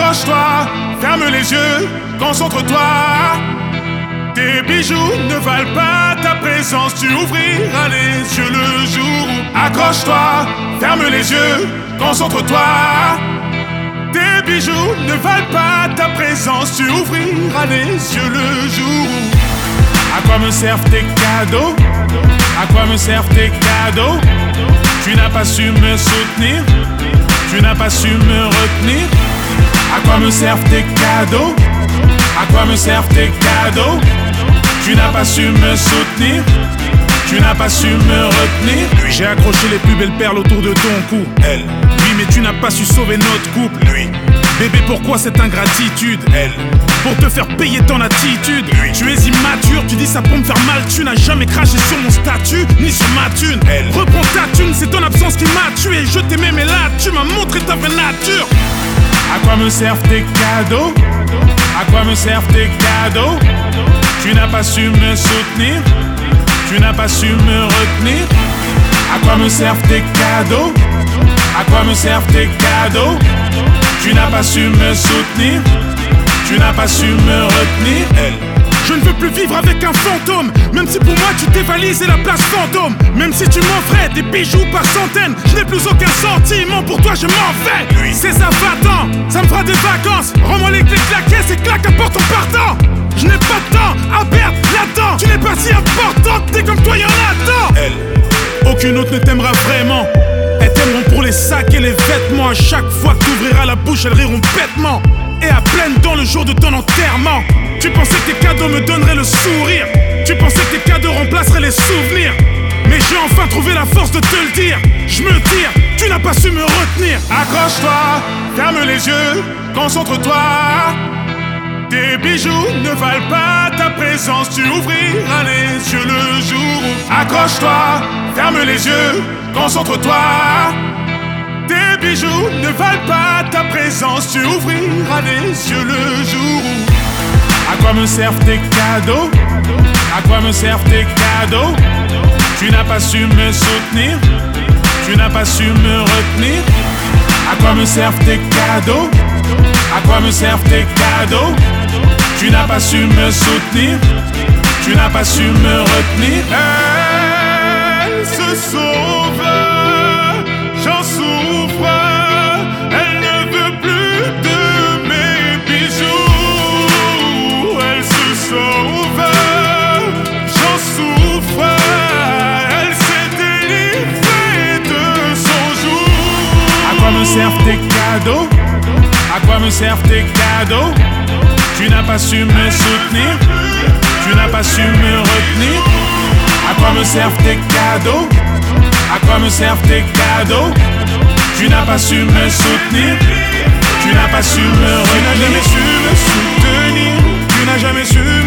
Accroche-toi, ferme les yeux, concentre-toi. Tes bijoux ne valent pas ta présence, tu ouvriras les yeux le jour où. Accroche-toi, ferme les yeux, concentre-toi. Tes bijoux ne valent pas ta présence, tu ouvriras les yeux le jour où. À quoi me servent tes cadeaux? À quoi me servent tes cadeaux? Tu n'as pas su me soutenir, tu n'as pas su me retenir. À quoi me servent tes cadeaux? À quoi me servent tes cadeaux? Tu n'as pas su me soutenir, tu n'as pas su me retenir. J'ai accroché les plus belles perles autour de ton cou. Elle. Oui, mais tu n'as pas su sauver notre couple. Lui. Bébé, pourquoi cette ingratitude? Elle. Pour te faire payer ton attitude. Lui. Tu es immature, tu dis ça pour me faire mal. Tu n'as jamais craché sur mon statut, ni sur ma thune. Elle. Reprends ta thune, c'est ton absence qui m'a tué. Je t'aimais, mais là, tu m'as montré ta vraie nature. À quoi me servent tes cadeaux? À quoi me servent tes cadeaux? Tu n'as pas su me soutenir, tu n'as pas su me retenir. À quoi me servent tes cadeaux? À quoi me servent tes cadeaux? Tu n'as pas su me soutenir, tu n'as pas su me retenir. Elle. Je ne veux plus vivre avec un fantôme, même si pour moi tu dévalises la place fantôme. Même si tu m'offrais des bijoux par centaines, je n'ai plus aucun sentiment, pour toi je m'en vais. Lui. C'est ça, va-t'en, ça me fera des vacances. Rends-moi les clés de la caisse et claque à porte en partant. Je n'ai pas de temps à perdre là-dedans. Tu n'es pas si importante, t'es comme toi, y'en a tant. Elle. Aucune autre ne t'aimera vraiment. Elles t'aimeront pour les sacs et les vêtements. À chaque fois que t'ouvriras la bouche, elles riront bêtement. Et à pleines dents le jour de ton enterrement. Tu pensais que tes cadeaux me donneraient le sourire. Tu pensais que tes cadeaux remplaceraient les souvenirs. Mais j'ai enfin trouvé la force de te le dire. Je me tire, tu n'as pas su me retenir. Accroche-toi, ferme les yeux, concentre-toi. Tes bijoux ne valent pas ta présence, tu ouvriras les yeux le jour où. Accroche-toi, ferme les yeux, concentre-toi. Tes bijoux ne valent pas ta présence, tu ouvriras les yeux le jour où. À quoi me servent tes cadeaux? À quoi me servent tes cadeaux? Tu n'as pas su me soutenir, tu n'as pas su me retenir. À quoi me servent tes cadeaux? À quoi me servent tes cadeaux? Tu n'as pas su me soutenir, tu n'as pas su me retenir. Elle se sauve, j'en souffre. Elle ne veut plus de mes bijoux. Elle se sauve, j'en souffre. Elle s'est délivrée de son joug. À quoi me servent tes cadeaux? À quoi me servent tes cadeaux? Tu n'as pas su me soutenir, tu n'as pas su me retenir. À quoi me servent tes cadeaux? À quoi me servent tes cadeaux? Tu n'as pas su me soutenir, tu n'as pas su me retenir. Tu n'as jamais su me soutenir, tu n'as jamais su